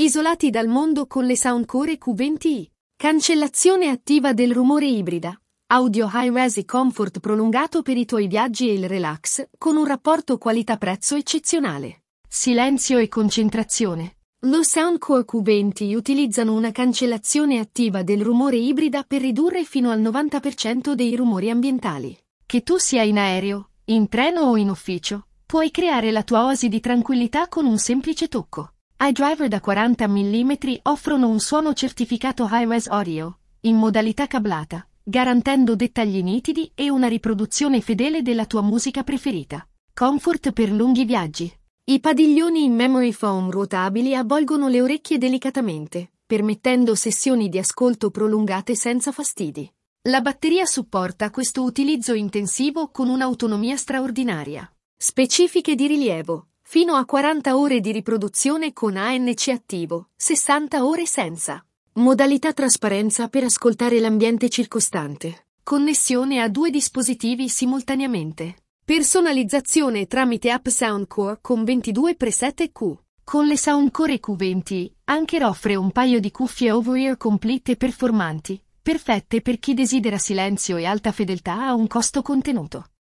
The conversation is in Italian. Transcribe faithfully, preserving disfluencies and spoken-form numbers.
Isolati dal mondo con le Soundcore Q venti i. Cancellazione attiva del rumore ibrida. Audio high-res e comfort prolungato per i tuoi viaggi e il relax, con un rapporto qualità-prezzo eccezionale. Silenzio e concentrazione. Lo Soundcore Q venti utilizzano una cancellazione attiva del rumore ibrida per ridurre fino al novanta per cento dei rumori ambientali. Che tu sia in aereo, in treno o in ufficio, puoi creare la tua oasi di tranquillità con un semplice tocco. iDriver da quaranta millimetri offrono un suono certificato high-res audio, in modalità cablata, garantendo dettagli nitidi e una riproduzione fedele della tua musica preferita. Comfort per lunghi viaggi. I padiglioni in memory foam ruotabili avvolgono le orecchie delicatamente, permettendo sessioni di ascolto prolungate senza fastidi. La batteria supporta questo utilizzo intensivo con un'autonomia straordinaria. Specifiche di rilievo. Fino a quaranta ore di riproduzione con A N C attivo, sessanta ore senza. Modalità trasparenza per ascoltare l'ambiente circostante. Connessione a due dispositivi simultaneamente. Personalizzazione tramite app Soundcore con ventidue preset Q. Con le Soundcore Q venti, Anker offre un paio di cuffie over-ear complete e performanti, perfette per chi desidera silenzio e alta fedeltà a un costo contenuto.